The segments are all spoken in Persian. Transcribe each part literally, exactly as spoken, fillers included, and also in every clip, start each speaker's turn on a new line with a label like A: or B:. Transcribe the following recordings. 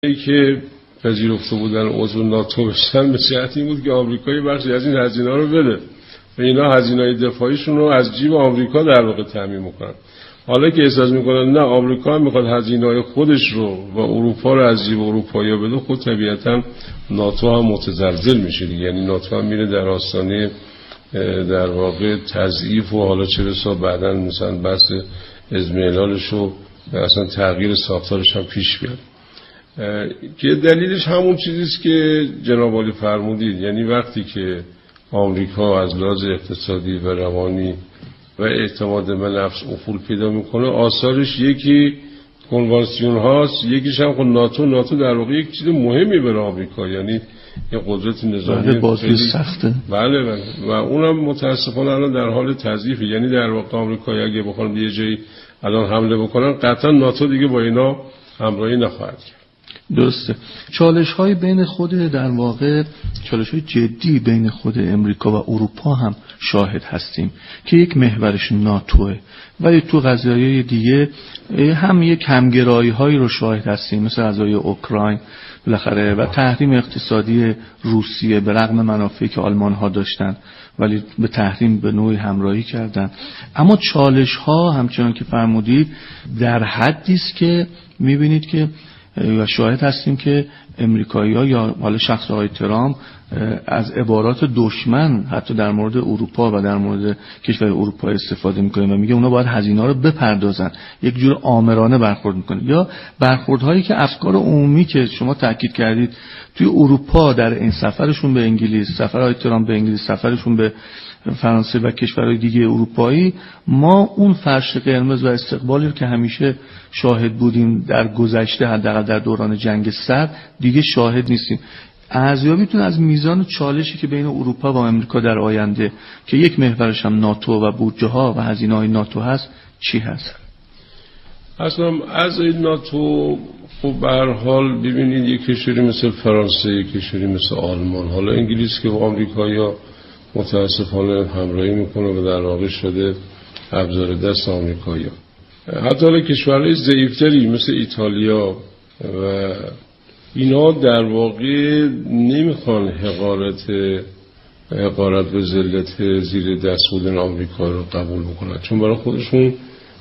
A: ای که پذیرفته بودن عضو ناتو بشن به جهت این بود که آمریکا یه بخشی از این هزینه‌ها رو بده و اینا هزینه‌های دفاعیشون رو از جیب آمریکا در واقع تامین میکنن. حالا که احساس میکنن نه آمریکا میخواد هزینه‌های خودش رو و اروپا رو از جیب اروپایی‌ها بده، خود طبیعتاً ناتو هم متزلزل میشه دیگه. یعنی ناتو هم میره در آستانه در واقع تضعیف و حالا چه بسا بعداً مثلا بحث اضمحلالش و اصلا تغییر ساختارش هم پیش بیاد. که دلیلش همون چیزیست که جناب عالی فرمودید، یعنی وقتی که آمریکا از لحاظ اقتصادی و روانی و اعتماد به نفس افول پیدا میکنه، آثارش یکی کنوانسیون هاست، یکیش هم خود ناتو. ناتو در واقع یک چیز مهمی برای آمریکا، یعنی یه قدرت نظامی
B: بازی سخته.
A: بله بله و اونم متاسفانه الان در حال تضعیفه. یعنی در واقع آمریکا اگه بخوان به یه جایی الان حمله بکنن، قطعا ناتو دیگه با اینا همراهی نخواهد کرد.
B: درسته. چالش های بین خود در واقع چالش های جدی بین خود امریکا و اروپا هم شاهد هستیم که یک محورش ناتوه، ولی تو قضایای دیگه هم یک همگرایی هایی رو شاهد هستیم، مثل قضای اوکراین بالاخره و تحریم اقتصادی روسیه به رغم منافعی که آلمان ها داشتن ولی به تحریم به نوعی همراهی کردن. اما چالش ها همچنان که فرمودید در حدی است که میبینید که و شاهد هستیم که امریکایی‌ها یا حالا شخص آقای ترامپ از عبارات دشمن حتی در مورد اروپا و در مورد کشور اروپا استفاده میکنه و میگه اونا باید هزینه‌ها رو بپردازن، یک جور آمرانه برخورد میکنه. یا برخوردهایی که افکار عمومی که شما تاکید کردید توی اروپا در این سفرشون به انگلیس، سفر آقای ترامپ به انگلیس، سفرشون به فرانسه و کشورهای دیگه اروپایی، ما اون فرش قرمز و استقبالی رو که همیشه شاهد بودیم در گذشته، حداقل در دوران جنگ سرد، دیگه شاهد نیستیم. ارزیابیتون از میزان چالشی که بین اروپا و آمریکا در آینده که یک محورش هم ناتو و بودجه ها و هزینه های ناتو هست چی هست؟
A: اصلا از این ناتو خب به هر حال ببینید یک کشوری مثل فرانسه، یک کشوری مثل آلمان، حالا انگلیس که با آمریکایی‌ها متاسفانه همراهی میکنه و در واقع شده ابزار دست آمریکایی‌ها. حتی حالا کشورهای ضعیف‌تری مثل ایتالیا و اینا در واقع نمیخوان حقارت حقارت به ذلت زیر دست بودن آمریکا رو قبول بکنن، چون برای خودشون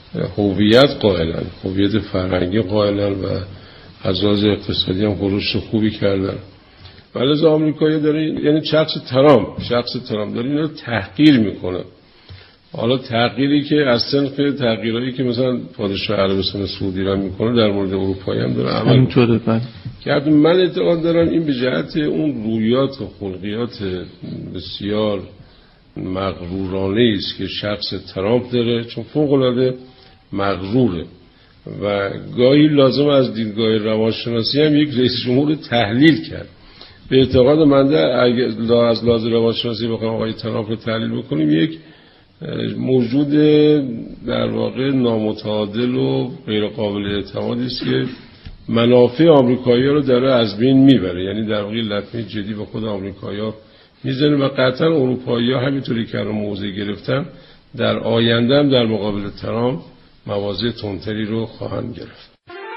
A: هویت قائلن، هویت فرهنگی قائلن و از لحاظ اقتصادی هم رشد خوبی کردن. ولی از آمریکایی داره، یعنی شخص ترامپ شخص ترامپ داره اینا رو تحقیر میکنه. حالا تحقیری که از سنف تحقیرایی که مثلا پادشاه عربستان سعودی را میکنه در مورد اروپایی هم داره عمل
B: میکنه.
A: که من اعتقاد دارم این به جهت اون رویات و خلقیات بسیار مغرورانه است که شخص ترامپ داره، چون فوق العاده مغروره و گاهی لازم از دیدگاه روانشناسی هم یک رئیس جمهور تحلیل کرد. به اعتقاد من اگه از لحاظ روانشناسی بخوایم آقای ترامپ رو تحلیل بکنیم، یک موجود در واقع نامتعادل و غیر قابل اعتمادی است که منافع آمریکایی‌ها رو داره از بین میبره. یعنی در واقع لطمه جدی به خود آمریکایی‌ها میزنه و قطعا اروپایی‌ها همینطوری که الان موضع گرفتن در آینده هم در مقابل ترامپ مواضع تندتری رو خواهند گرفت.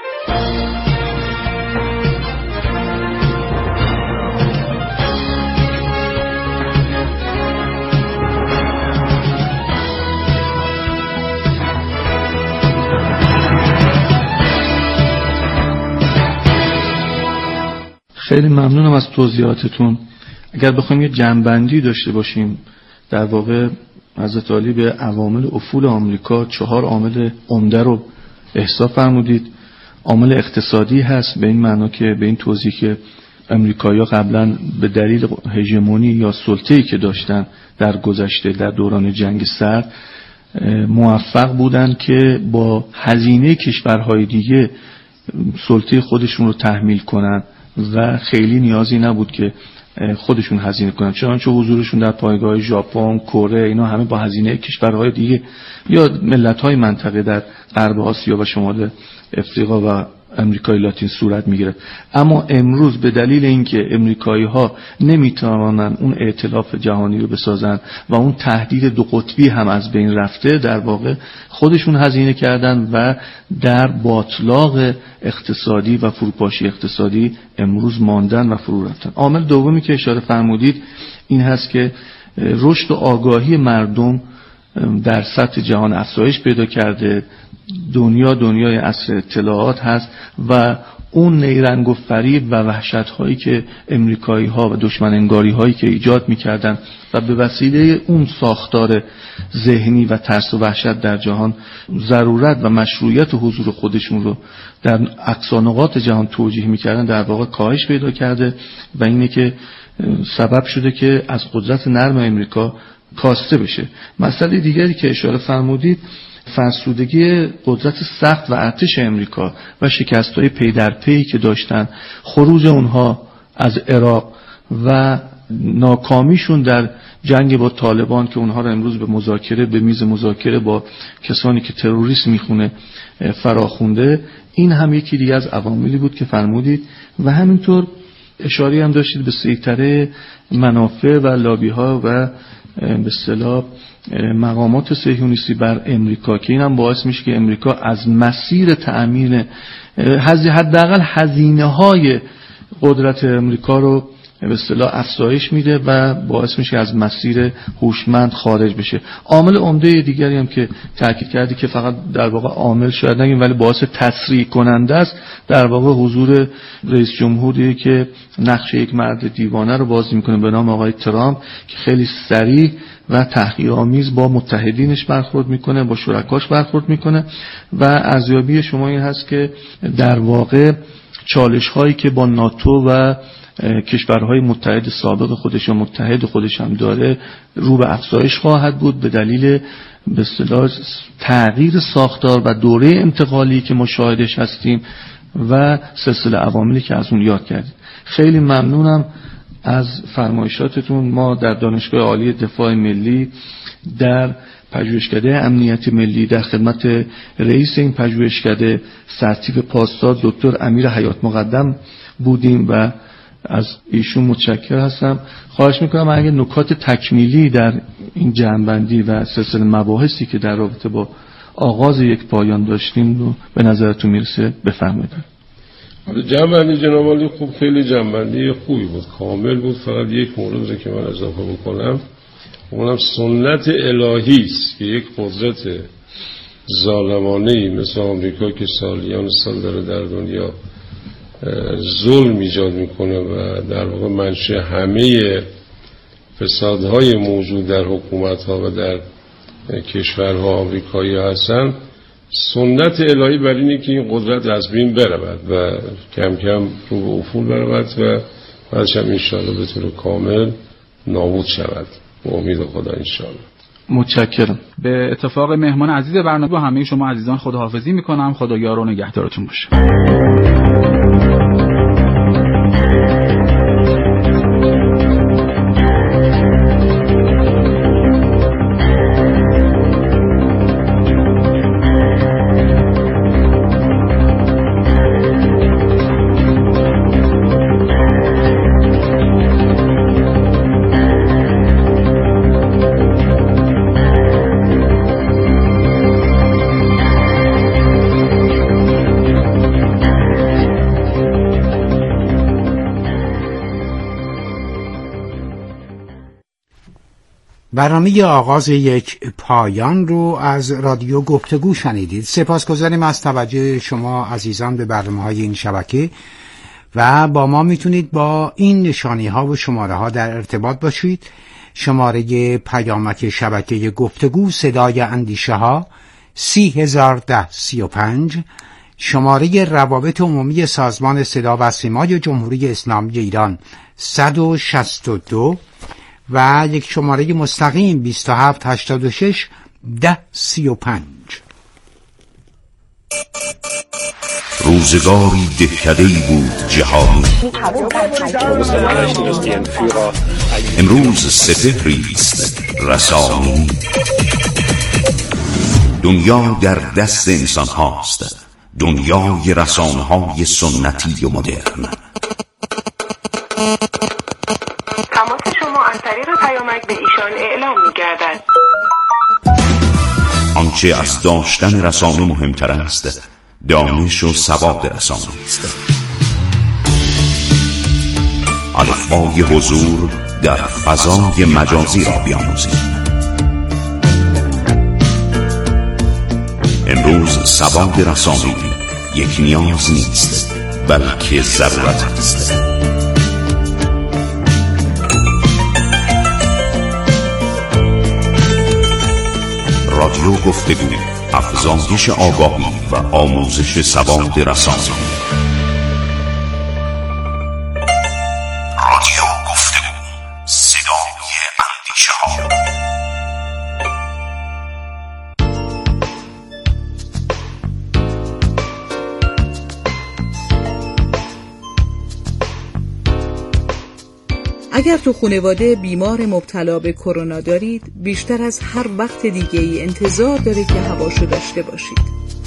B: خیلی ممنونم از توضیحاتتون. اگر بخوایم یه جنبندی داشته باشیم، در واقع حضرت عالی به عوامل افول آمریکا چهار عامل عمده رو احصا فرمودید. عامل اقتصادی هست، به این معنا که به این توضیح که امریکایی‌ها قبلا به دلیل هژمونی یا سلطه‌ای که داشتن در گذشته در دوران جنگ سرد موفق بودن که با هزینه کشورهای دیگه سلطه خودشون رو تحمیل کنن و خیلی نیازی نبود که خودشون هزینه کنن، چنانچه حضورشون در پایگاه ژاپن، کره، اینا همه با هزینه کشورهای دیگه یا ملت‌های منطقه در غرب آسیا و شمال افریقا و امریکای لاتین صورت میگیره. اما امروز به دلیل اینکه امریکایی ها نمیتوانن اون ائتلاف جهانی رو بسازن و اون تهدید دو قطبی هم از بین رفته، در واقع خودشون هزینه کردن و در باطلاق اقتصادی و فروپاشی اقتصادی امروز ماندن و فرو رفتن. عامل دومی که اشاره فرمودید این هست که رشد و آگاهی مردم در سطح جهان افزایش پیدا کرده. دنیا دنیای عصر اطلاعات هست و اون نیرنگ و فریب و وحشت هایی که امریکایی ها و دشمن انگاری هایی که ایجاد میکردن و به وسیله اون ساختار ذهنی و ترس و وحشت در جهان ضرورت و مشروعیت حضور خودشون رو در اقصانقاط جهان توجیه میکردن، در واقع کاهش پیدا کرده و اینه که سبب شده که از قدرت نرم امریکا کاسته بشه. مسئله دیگری که اشاره فرمودید فرسودگی قدرت سخت و ارتش امریکا و شکست‌های پی در پی که داشتن، خروج اونها از عراق و ناکامیشون در جنگ با طالبان که اونها رو امروز به مذاکره به میز مذاکره با کسانی که تروریست میخونه فراخونده، این هم یکی دیگه از عواملی بود که فرمودید. و همینطور اشاره هم داشتید به سیطره منافع و لابی‌ها و به اصطلاح مقامات صهیونیستی بر امریکا که اینم باعث میشه که امریکا از مسیر تأمین حداقل هزینه‌های قدرت امریکا رو به اصطلاح افزایش میده و باعث میشه از مسیر هوشمند خارج بشه. عامل عمده دیگری هم که تاکید کردی که فقط در واقع عامل شاید نگیم ولی باعث تسریع کننده است، در واقع حضور رئیس جمهوری که نقش یک مرد دیوانه رو بازی میکنه به نام آقای ترامپ که خیلی سریع و تحقیرآمیز با متحدینش برخورد میکنه، با شرکاش برخورد میکنه. و ارزیابی شما این هست که در واقع چالش هایی که با ناتو و کشورهای متحد سابق خودش و متحد خودش هم داره رو به افزایش خواهد بود به دلیل به اصطلاح تغییر ساختار و دوره انتقالی که مشاهدش هستیم و سلسله عواملی که از اون یاد کردیم. خیلی ممنونم از فرمایشاتتون. ما در دانشگاه عالی دفاع ملی در پژوهشکده امنیت ملی در خدمت رئیس این پژوهشکده سرتیپ پاسدار دکتر امیر حیات مقدم بودیم و از ایشون متشکر هستم. خواهش میکنم اگه نکات تکمیلی در این جمع‌بندی و سلسله مباحثی که در رابطه با آغاز یک پایان داشتیم رو به نظرتون میرسه بفرمایید.
A: جمع‌بندی جناب عالی خوب، خیلی جمع‌بندی خوبی بود، کامل بود. فقط یک مورد که من اضافه بکنم، اونم سنت الهی است که یک قدرت ظالمانه‌ای مثل آمریکا که سالیان سال داره در دنیا ظلم ایجاد میکنه و در واقع منشأ همه فسادهای موجود در حکومت‌ها و در کشورها آمریکایی هستن، سنت الهی بر اینه که این قدرت از بین برود و کم کم رو به افول برود و بعدش هم انشاءالله به طور کامل نابود شود به امید خدا انشاءالله.
B: متشکرم.
C: به اتفاق مهمان عزیز برنامه با همه شما عزیزان خداحافظی میکنم. خدا یار و نگهدارتون باشه.
D: برنامه آغاز یک پایان رو از رادیو گفتگو شنیدید. سپاسگزاریم از توجه شما عزیزان به برنامه‌های این شبکه و با ما میتونید با این نشانی ها و شماره ها در ارتباط باشید. شماره پیامک شبکه گفتگو صدای اندیشه ها سی هزار ده سی و پنج، شماره روابط عمومی سازمان صدا و سیمای جمهوری اسلامی ایران صد و شصت و دو و یک شماره مستقیم بیست و هفت هشتاد و شش ده سی و پنج.
E: روزگاری دهکده‌ای بود جهانی، امروز سپهریست رسانی. دنیا در دست انسان هاست دنیای رسانه‌های سنتی و مدرن.
F: تماس شما از طریق پیامک به ایشان اعلام می‌گردد.
E: آنچه از داشتن رسانه مهمتر است، دانش و سواد رسانه است. الفبای حضور در فضای مجازی را بیاموزید. امروز سواد رسانه‌ای یک نیاز نیست، بلکه ضرورت است. رادیو گفتگو، افزایش آگاهی و آموزش سواد رسانه‌ای. رادیو گفتگو، صدای اندیشه‌ها.
G: اگر تو خانواده بیمار مبتلا به کرونا دارید، بیشتر از هر وقت دیگه ای انتظار داره که هواشو داشته باشید.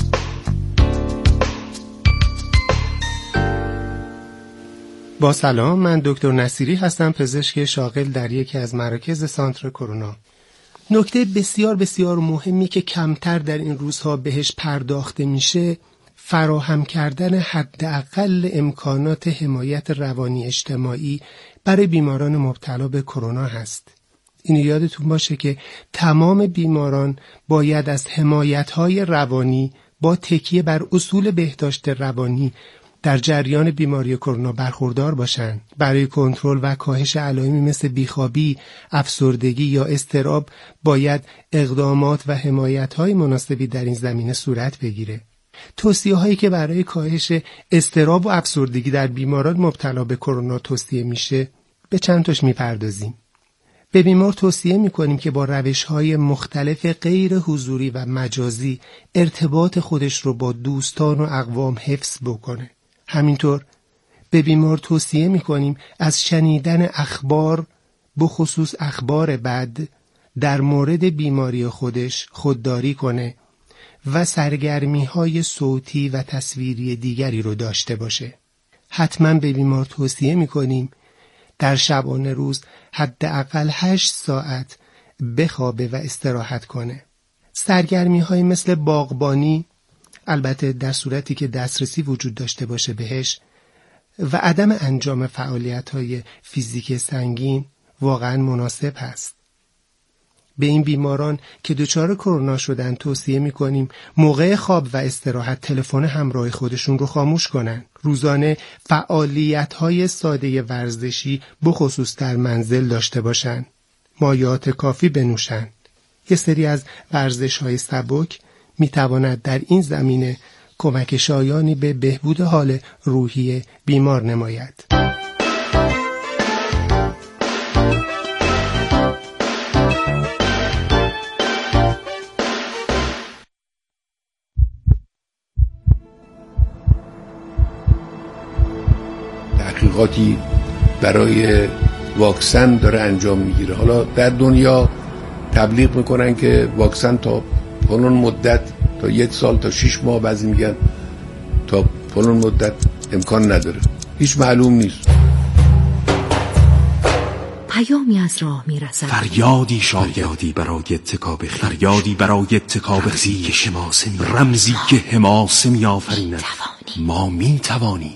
H: با سلام، من دکتر نصیری هستم، پزشک شاغل در یکی از مراکز سانتر کرونا. نکته بسیار بسیار مهمی که کمتر در این روزها بهش پرداخته میشه، فراهم کردن حداقل امکانات حمایت روانی اجتماعی برای بیماران مبتلا به کرونا هست. این یادتون باشه که تمام بیماران باید از حمایت‌های روانی با تکیه بر اصول بهداشت روانی در جریان بیماری کرونا برخوردار باشند. برای کنترل و کاهش علائمی مثل بیخوابی، افسردگی یا اضطراب باید اقدامات و حمایت‌های مناسبی در این زمینه صورت بگیره. توصیه هایی که برای کاهش اضطراب و افسردگی در بیماران مبتلا به کرونا توصیه میشه، به چند تاش میپردازیم. به بیمار توصیه میکنیم که با روش های مختلف غیر حضوری و مجازی ارتباط خودش رو با دوستان و اقوام حفظ بکنه. همینطور به بیمار توصیه میکنیم از شنیدن اخبار، بخصوص اخبار بد، در مورد بیماری خودش خودداری کنه و سرگرمی های صوتی و تصویری دیگری رو داشته باشه. حتما به بیمار توصیه میکنیم در شبانه روز حداقل هشت ساعت بخوابه و استراحت کنه. سرگرمی های مثل باغبانی، البته در صورتی که دسترسی وجود داشته باشه بهش، و عدم انجام فعالیت های فیزیک سنگین واقعا مناسب هست. به این بیماران که دچار کرونا شدن توصیه میکنیم موقع خواب و استراحت تلفن همراه خودشون رو خاموش کنن. روزانه فعالیت‌های ساده ورزشی بخصوص در منزل داشته باشن. مایعات کافی بنوشن. یه سری از ورزش‌های سبک میتواند در این زمینه کمک شایانی به بهبود حال روحی بیمار نماید.
I: تحقیقاتی برای واکسن داره انجام میگیره. حالا در دنیا تبلیغ میکنن که واکسن تا فلان مدت، تا یک سال، تا شش ماه، بعضی میگن تا فلان مدت امکان نداره، هیچ معلوم نیست.
J: پیامی از راه میرسد،
K: فریادی شایدی برای اتکاب خیش، فریادی برای اتکاب خیش، رمزی که حماسه می آفریند. ما می توانیم،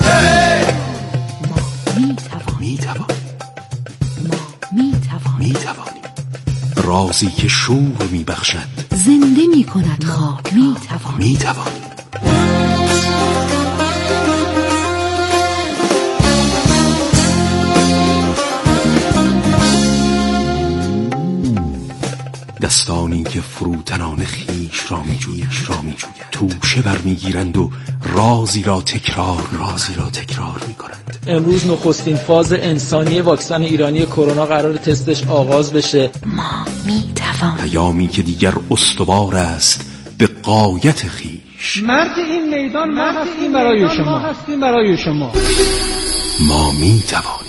J: می توانیم، ما می توانیم،
K: می توانیم. رازی که شور می بخشد،
J: زنده می کند. ما می توانیم،
K: می توانیم. دستانی که فروتنان خیش را می جوید، را می جوید. توشه برمیگیرند و رازی را تکرار رازی را تکرار می کنند.
L: امروز نخستین فاز انسانی واکسن ایرانی کرونا قرار تستش آغاز بشه.
J: ما می توانیم.
K: پیامی که دیگر استوار است به غایت خیش.
L: مرد این میدان ما هستیم برای شما، هستیم برای شما.
K: ما می توانیم.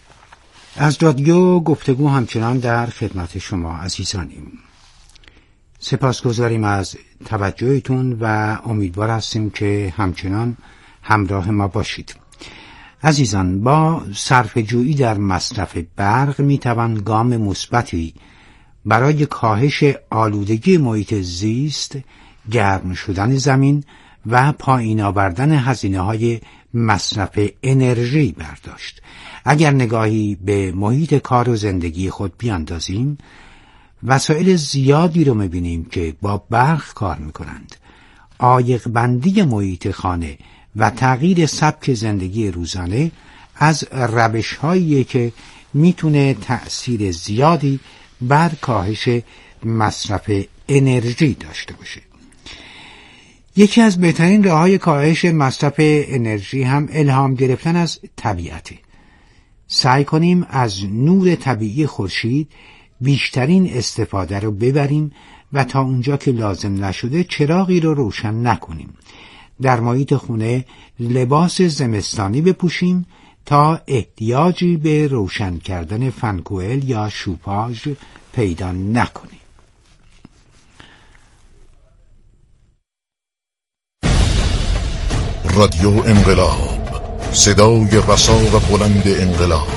D: از رادیو گفتگو همچنان در خدمت شما عزیزانیم. سپاسگزاریم از توجهتون و امیدوار هستیم که همچنان همراه ما باشید. عزیزان، با صرفه‌جویی در مصرف برق میتوان گام مثبتی برای کاهش آلودگی محیط زیست، گرم شدن زمین و پایین آوردن هزینه‌های مصرف انرژی برداشت. اگر نگاهی به محیط کار و زندگی خود بیاندازیم، وسایل زیادی رو می‌بینیم که با برق کار می‌کنند. عایق بندی محیط خانه و تغییر سبک زندگی روزانه از روش‌هایی که میتونه تأثیر زیادی بر کاهش مصرف انرژی داشته باشه. یکی از بهترین راه‌های کاهش مصرف انرژی هم الهام گرفتن از طبیعته. سعی کنیم از نور طبیعی خورشید بیشترین استفاده رو ببریم و تا اونجا که لازم نشده چراغی رو روشن نکنیم. در محیط خونه لباس زمستانی بپوشیم تا احتیاجی به روشن کردن فنکوئل یا شوپاژ پیدا نکنیم.
M: رادیو انقلاب، صدای رسا و بلند انقلاب،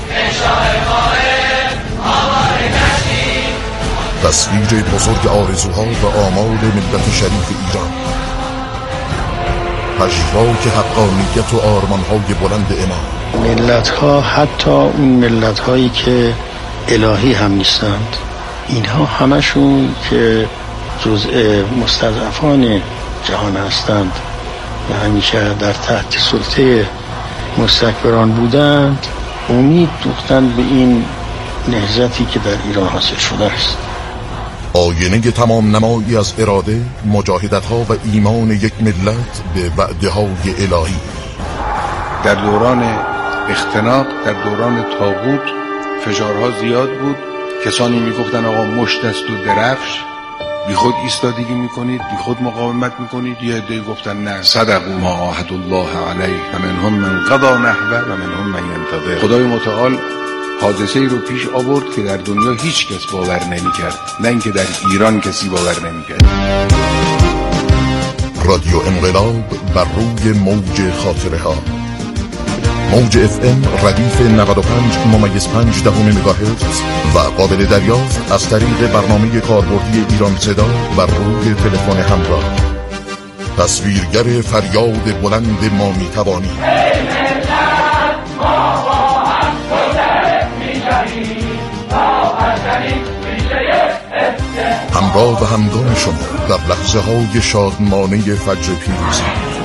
M: تصویر بزرگ آرزوها و آمال ملت شریف ایران، پژواک حقانیت و آرمانهای بلند امام.
N: ملت‌ها، حتی اون ملت‌هایی که الهی هم نیستند، اینها همشون که جزء مستضعفان جهان هستند و همیشه در تحت سلطه مستکبران بودند، امید دوختند به این نهضتی که در ایران حاصل شده است.
M: آینه تمام نمایی از اراده، مجاهدت‌ها و ایمان یک ملت به وعده‌های الهی.
I: در دوران اختناق، در دوران طاغوت فشارها زیاد بود. کسانی میگفتن آقا مشت است و درفش، بی خود ایستادگی میکنید، بی خود مقاومت میکنید. یه عده گفتن نه، صدقوا ما عاهدوا الله علیه و منهم من قضا نحبه و منهم من ینتظر. خدای متعال حادثه ای رو پیش آورد که در دنیا هیچ کس باور نمی‌کرد، نه اینکه در ایران کسی باور نمی‌کرد.
M: رادیو انقلاب بر روی موج خاطره ها، موج اف ام ردیف نود و پنج ممیز پنج دهم مگاهرتز و قابل دریافت از طریق برنامه کاربردی ایران صدا بر روی تلفن همراه. تصویرگر فریاد بلند ما میتوانی. همراه و همگام شما در لحظه های شادمانه فجر پیروزی.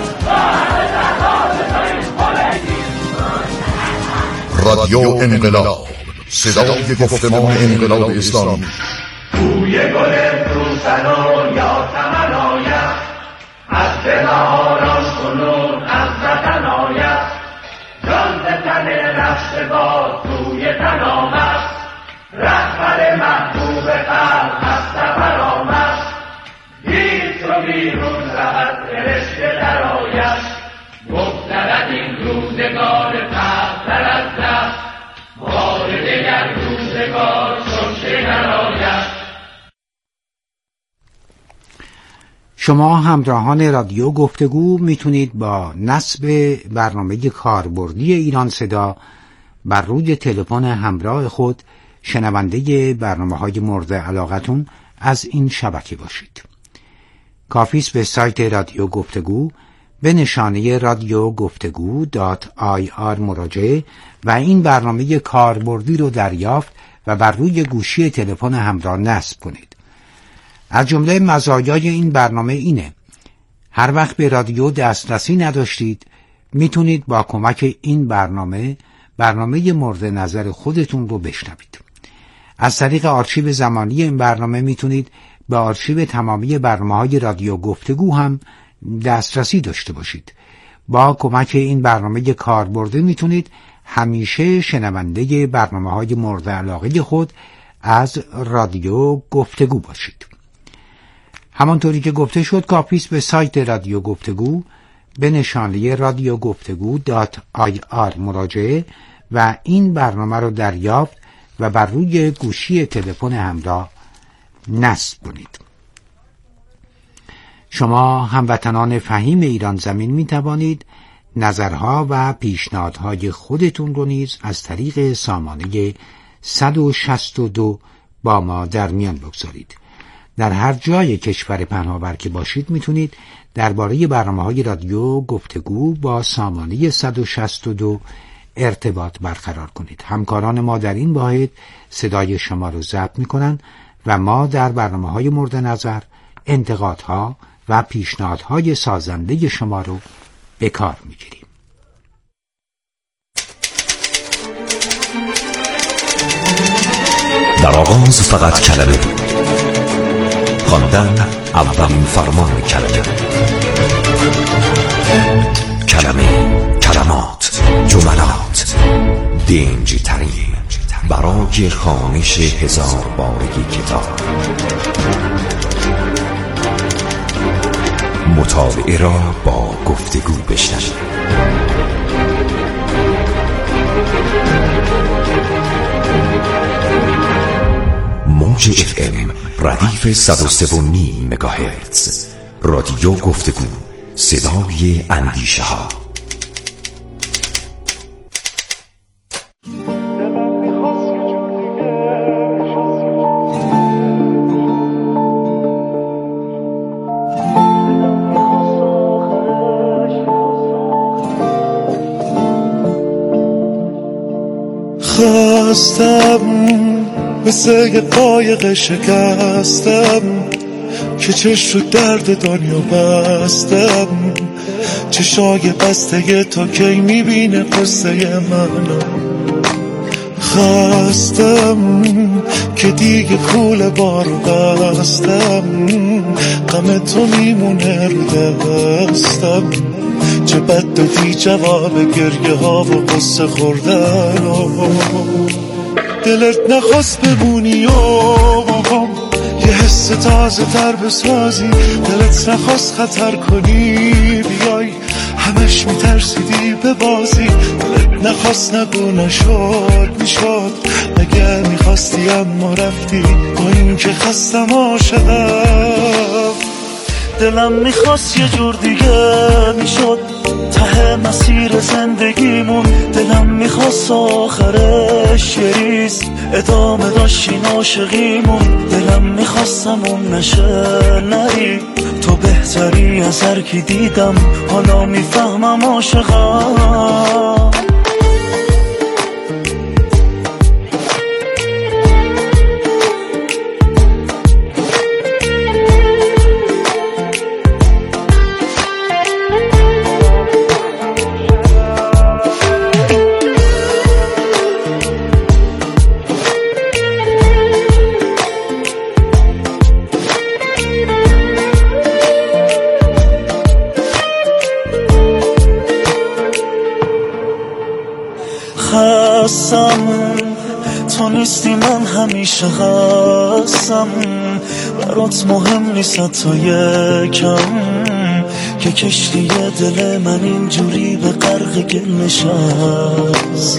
M: رادیو انقلاب، صدای گفتمان انقلاب اسلامی.
O: بوی گل روسنا یا تمن آید، از دل آراش کنون از وطن آید، جان ز تن رفته باد توی تن آمد، رهبر محبوب خلق از سفر آمد، دید چو بیرون رهد فرشته در آید، بگذرد این روزگار پهتر از دست، بار دگر روزگار چون نراید.
D: شما همراهان رادیو گفتگو میتونید با نصب برنامه کاربردی ایران صدا بر روی تلفن همراه خود شنونده برنامه‌های مورد علاقتون از این شبکه باشید. کافی است به سایت رادیو گفتگو به نشانه رادیو گفتگو دات آی آر مراجعه و این برنامه کاربردی رو دریافت و بر روی گوشی تلفن همراه نصب کنید. از جمله مزایای این برنامه اینه: هر وقت به رادیو دسترسی نداشتید میتونید با کمک این برنامه برنامه مورد نظر خودتون رو بشنوید. از طریق آرشیو زمانی این برنامه میتونید به آرشیو تمامی برنامه‌های رادیو گفتگو هم دسترسی داشته باشید. با کمک این برنامه کاربردی میتونید همیشه شنونده برنامه‌های مورد علاقه خود از رادیو گفتگو باشید. همانطوری که گفته شد، کافی است به سایت رادیو گفتگو به نشانه رادیو گفتگو دات آی آر مراجعه و این برنامه رو دریافت و بر روی گوشی تلفن همراه نصب کنید. شما هموطنان فهیم ایران زمین می توانید نظرها و پیشنهادهای خودتون رو نیز از طریق سامانه صد و شصت و دو با ما در میان بگذارید. در هر جای کشور پهناور که باشید میتونید درباره برنامه‌های رادیو گفتگو با سامانه صد و شصت و دو ارتباط برقرار کنید. همکاران ما در این واحد صدای شما رو ضبط میکنن و ما در برنامه‌های مورد نظر انتقادها و پیشنهادهای سازنده شما رو به کار میگیریم.
E: در آغاز فقط کلمه بود، خواندن اولین فرمان کلمه. کلمه، کلمات، جملات، دنج ترین برای خوانش هزار بارگی کتاب. مطالعه را با گفتگو بشنوید. موج اف ام ردیف صد و سه و نیم مگاهرتز. رادیو گفتگو، صدای اندیشه ها.
P: خواستم مثل یه قایق شکستم که چش رو درد دنیا بستم. چشای بسته تو کی میبینه قصه منو. خواستم که دیگه کول بارو بستم. غم تو میمونه رو دستم. چه بد دادی جواب گریه ها و قصه خوردن. دلت نخواست بمونی و یه حس تازه تر بسازی. دلت نخواست خطر کنی بیای، همش میترسیدی به بازی. دلت نخواست نگو نشد میشد، اگه میخواستی اما رفتی. با این که خستم عاشقم. دلم میخواست یه جور دیگه میشد ته مسیر زندگیمون. دلم میخواست آخرش یه ریز ادامه داشتین عاشقیمون. دلم میخواستم اون نشه نری، تو بهتری از هر کی دیدم. حالا میفهمم عاشقم. تو نیستی من همیشه هستم. برات مهم نیست تا یکم که کشتی دل من اینجوری به غرق گل نشست.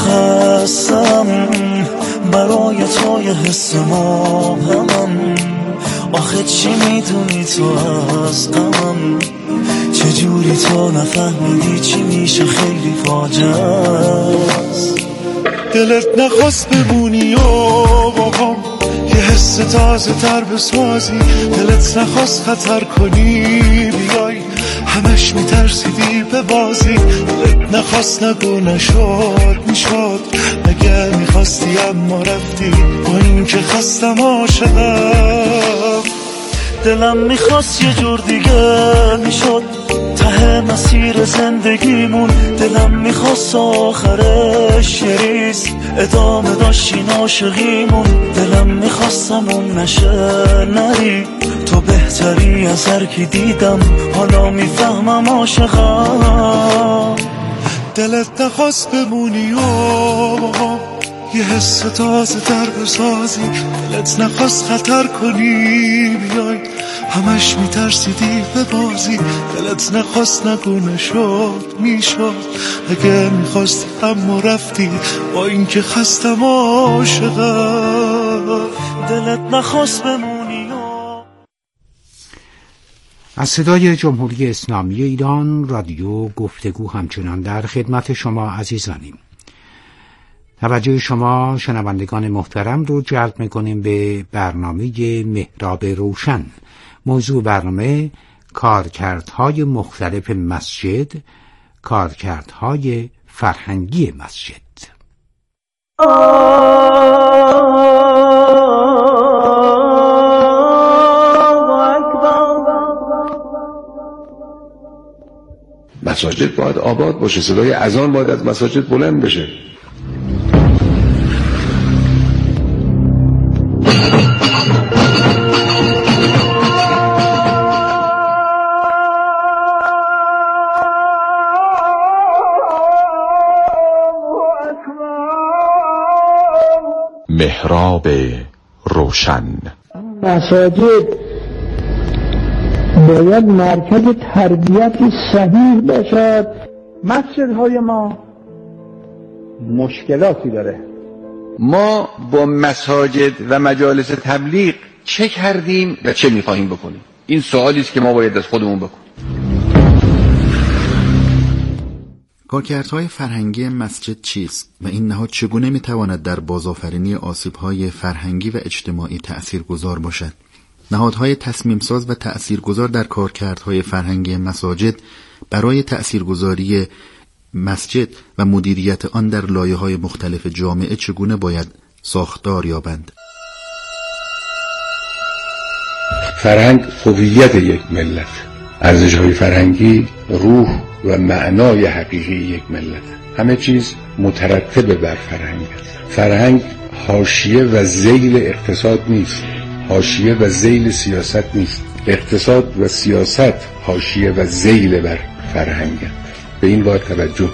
P: خستم برای تو یه حس مبهمم. آخه چی میدونی تو از غمم؟ چجوری تو نفهمیدی چی میشه خیلی فاجعه است. دلت نخواست بمونی و باهم یه حس تازه تر بسازی. دلت نخواست خطر کنی بیای، همش میترسیدی به بازی. دلت نخواست نگو نشد میشد، اگه میخواستی اما رفتی. با این که خستم عاشقم. دلم میخواست یه جور دیگه میشد ته مسیر زندگیمون. دلم میخواست آخرش یه ریز ادامه داشتین عاشقیمون. دلم میخواستم اون نشه نری، تو بهتری از هر کی دیدم. حالا میفهمم عاشقم. دلت نخواست بمونی و یه حس تازه تر بسازی. دلت نخواست خطر کنی بیای، همش میترسیدی به بازی. دلت نخواست نگو نشد میشد، اگه میخواستی اما رفتی. با این که خستم عاشقم. دلت نخواست بمونی و...
D: از صدای جمهوری اسلامی ایران رادیو گفتگو همچنان در خدمت شما عزیزانیم. توجه شما شنوندگان محترم رو جلب می‌کنیم به برنامه محراب روشن. موضوع برنامه کارکردهای مختلف مسجد، کارکردهای فرهنگی مسجد.
I: مساجد باید آباد باشه، صدای اذان باید از مساجد بلند بشه.
E: محراب روشن.
N: مساجد باید مرکز تربیت صحیح باشد. مسجدهای ما مشکلاتی داره.
Q: ما با مساجد و مجالس تبلیغ چه کردیم و چه میخواهیم بکنیم؟ این سوالی است که ما باید از خودمون بکنیم.
R: کارکردهای فرهنگی مسجد چیست و این نهاد چگونه میتواند در بازآفرینی آسیب‌های فرهنگی و اجتماعی تأثیرگذار باشد؟ نهادهای تصمیم‌ساز و تأثیرگذار در کارکردهای فرهنگی مساجد برای تأثیرگذاری مسجد و مدیریت آن در لایه‌های مختلف جامعه چگونه باید ساختار یابند؟
I: فرهنگ هویت یک ملت، ارزش‌های فرهنگی روح و معنای حقیقی یک ملت. همه چیز مترتب بر فرهنگ است. فرهنگ حاشیه و ذیل اقتصاد نیست، حاشیه و ذیل سیاست نیست. اقتصاد و سیاست حاشیه و ذیل بر فرهنگ است. به این باید توجه.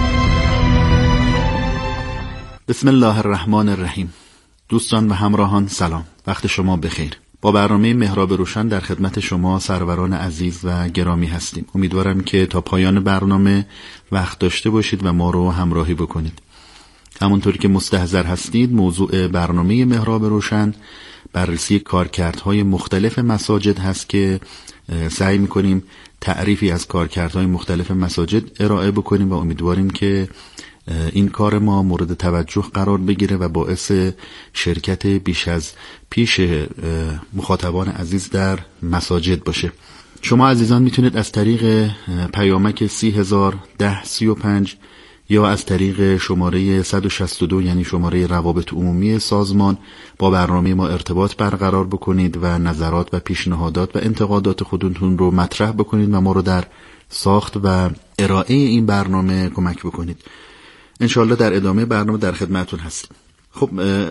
R: بسم الله الرحمن الرحیم. دوستان و همراهان سلام، وقت شما بخیر. با برنامه محراب روشن در خدمت شما سروران عزیز و گرامی هستیم. امیدوارم که تا پایان برنامه وقت داشته باشید و ما رو همراهی بکنید. همونطوری که مستحضر هستید، موضوع برنامه محراب روشن بررسی کارکردهای مختلف مساجد هست که سعی میکنیم تعریفی از کارکردهای مختلف مساجد ارائه بکنیم و امیدواریم که این کار ما مورد توجه قرار بگیره و باعث شرکت بیش از پیش مخاطبان عزیز در مساجد باشه. شما عزیزان میتونید از طریق پیامک سی هزار ده سی و پنج یا از طریق شماره صد و شصت و دو یعنی شماره روابط عمومی سازمان با برنامه ما ارتباط برقرار بکنید و نظرات و پیشنهادات و انتقادات خودتون رو مطرح بکنید و ما رو در ساخت و ارائه این برنامه کمک بکنید. انشاءالله در ادامه برنامه در خدمتون هستیم. خب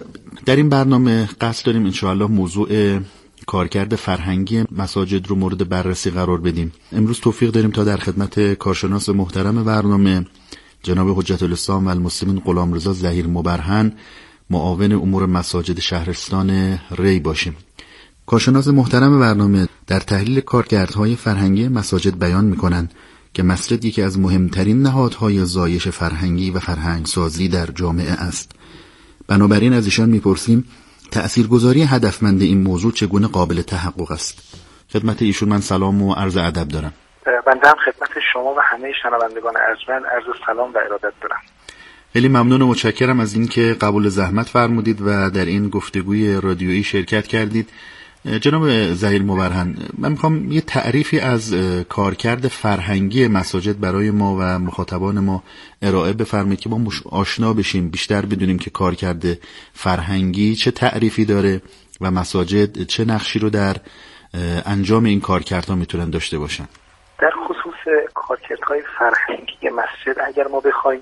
R: در این برنامه قصد داریم انشاءالله موضوع کارکرد فرهنگی مساجد رو مورد بررسی قرار بدیم. امروز توفیق داریم تا در خدمت کارشناس محترم برنامه جناب حجت الاسلام و المسلمین غلامرضا ظهیر مبرهن، معاون امور مساجد شهرستان ری باشیم. کارشناس محترم برنامه در تحلیل کارکردهای فرهنگی مساجد بیان می‌کنند که مسجد یکی از مهمترین نهادهای زایش فرهنگی و فرهنگسازی در جامعه است. بنابراین از ایشان میپرسیم تأثیرگذاری هدفمند این موضوع چگونه قابل تحقق است. خدمت ایشون من سلام و عرض ادب دارم.
S: بنده هم خدمت شما و همه شنوندگان ارجمند عرض سلام و ارادت دارم.
R: خیلی ممنون و متشکرم از اینکه قبول زحمت فرمودید و در این گفتگوی رادیویی شرکت کردید. جناب ظهیر مبرهن، من میخوام یه تعریفی از کارکرد فرهنگی مساجد برای ما و مخاطبان ما ارائه بفرمایید که ما آشنا بشیم، بیشتر بدونیم که کارکرد فرهنگی چه تعریفی داره و مساجد چه نقشی رو در انجام این کارکردها میتونن داشته باشن.
S: در خصوص کارکردهای فرهنگی مسجد اگر ما بخوایم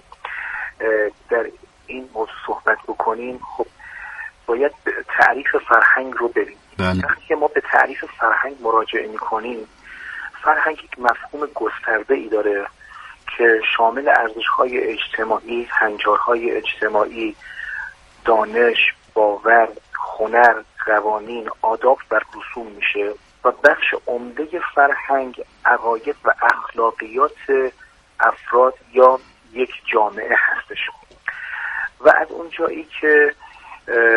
S: در این موضوع صحبت بکنیم، خب باید تعریف فرهنگ رو بریم.
R: بله.
S: وقتی که ما به تعریف فرهنگ مراجعه میکنیم، فرهنگ یک مفهوم گسترده ای داره که شامل ارزش‌های اجتماعی، هنجارهای اجتماعی، دانش، باور، هنر، قوانین، آداب و رسوم میشه و بخش عمده فرهنگ عقاید و اخلاقیات افراد یا یک جامعه هستش. و از اونجایی که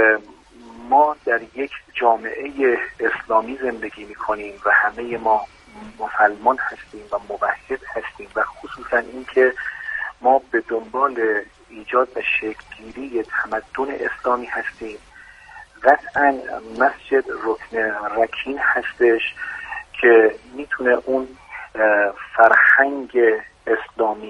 S: ما در یک جامعه اسلامی زندگی میکنیم و همه ما مسلمان هستیم و موحد هستیم و خصوصا اینکه ما به دنبال ایجاد و شکلگیری تمدن اسلامی هستیم، قطعا مسجد رکن رکین هستش که میتونه اون فرهنگ اسلامی